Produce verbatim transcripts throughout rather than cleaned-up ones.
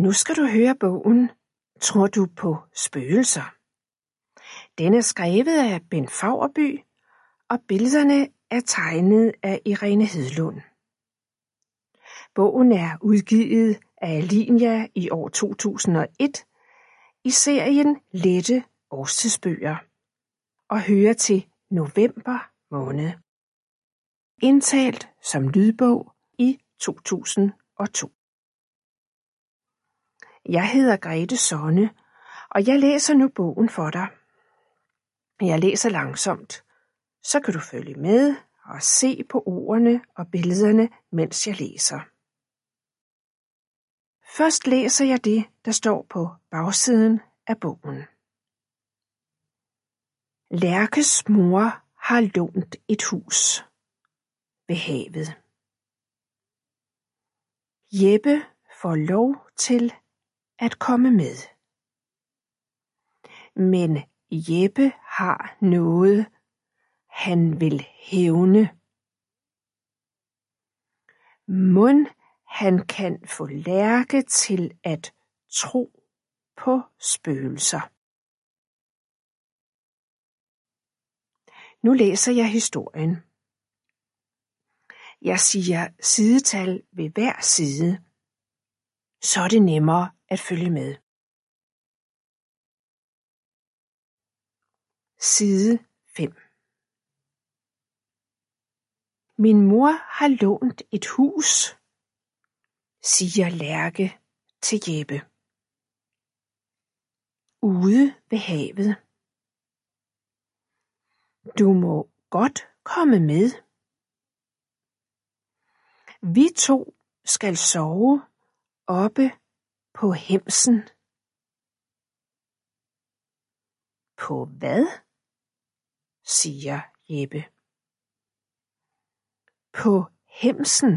Nu skal du høre bogen Tror du på spøgelser? Den er skrevet af Bent Faurby, og billederne er tegnet af Irene Hedlund. Bogen er udgivet af Alinia i år to tusind og et i serien Lette årstidsbøger og hører til november måned. Indtalt som lydbog i to tusind og to. Jeg hedder Grete Sonne, og jeg læser nu bogen for dig. Jeg læser langsomt, så kan du følge med og se på ordene og billederne, mens jeg læser. Først læser jeg det, der står på bagsiden af bogen. Lærkes mor har lånt et hus ved havet. Jeppe får lov til at komme med. Men Jeppe har noget, han vil hævne. Mon han kan få Lærke til at tro på spøgelser. Nu læser jeg historien. Jeg siger sidetal ved hver side, så er det nemmere at følge med. Side fem. Min mor har lånt et hus, siger Lærke til Jeppe. Ude ved havet. Du må godt komme med. Vi to skal sove oppe på hemsen. På hvad? Siger Jeppe. På hemsen.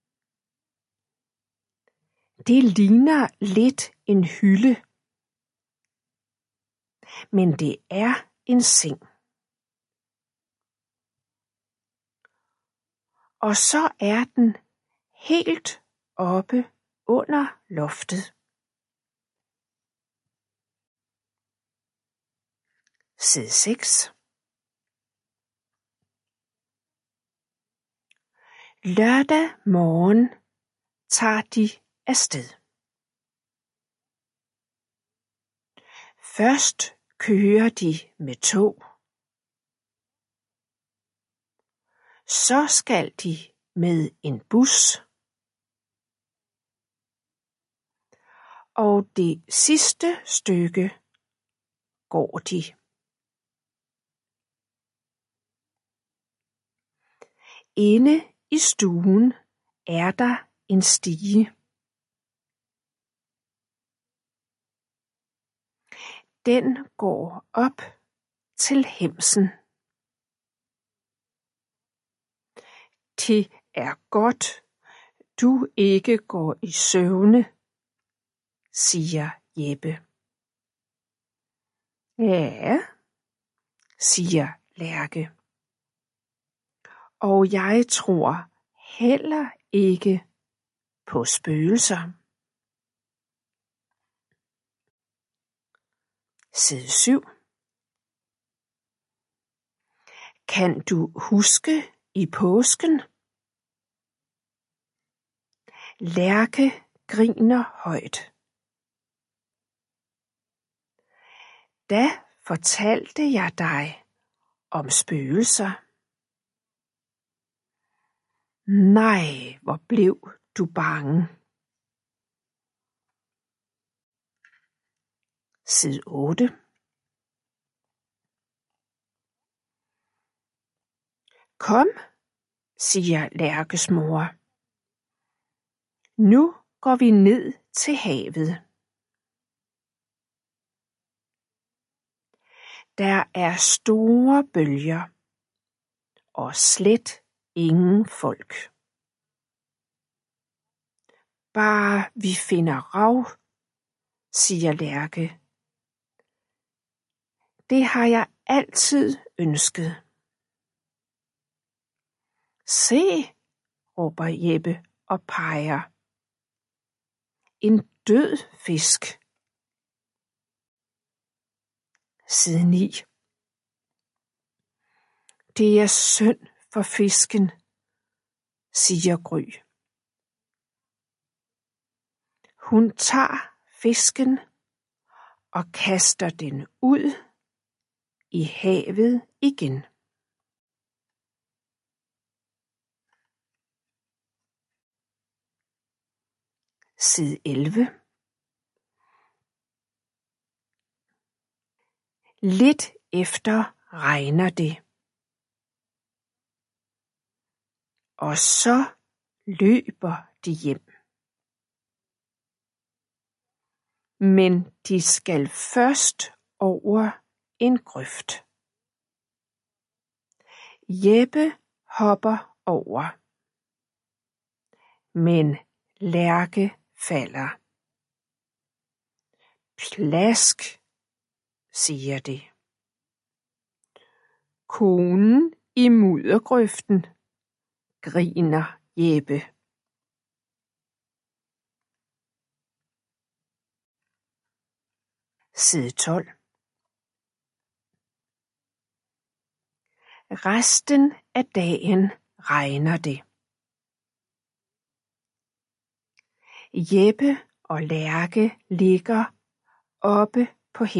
Det ligner lidt en hylde, men det er en seng. Og så er den helt oppe under loftet. Side seks. Lørdag morgen tager de afsted. Først kører de med tog. Så skal de med en bus. Og det sidste stykke går de. Inde i stuen er der en stige. Den går op til hemsen. Det er godt, du ikke går i søvne, siger Jeppe. Ja, siger Lærke. Og jeg tror heller ikke på spøgelser. Side syv. Kan du huske i påsken? Lærke griner højt. Da fortalte jeg dig om spøgelser. Nej, hvor blev du bange. Side otte. Kom, siger Lærkes mor. Nu går vi ned til havet. Der er store bølger og slet ingen folk. Bare vi finder rav, siger Lærke. Det har jeg altid ønsket. Se, råber Jeppe og peger. En død fisk. Side ni. Det er synd for fisken, siger Gry. Hun tager fisken og kaster den ud i havet igen. Side elleve. Lidt efter regner det, og så løber de hjem. Men de skal først over en grøft. Jeppe hopper over, men Lærke falder. Plask, siger det. Konen i muddergrøften, griner Jeppe. Side tolv. Resten af dagen regner det. Jeppe og Lærke ligger oppe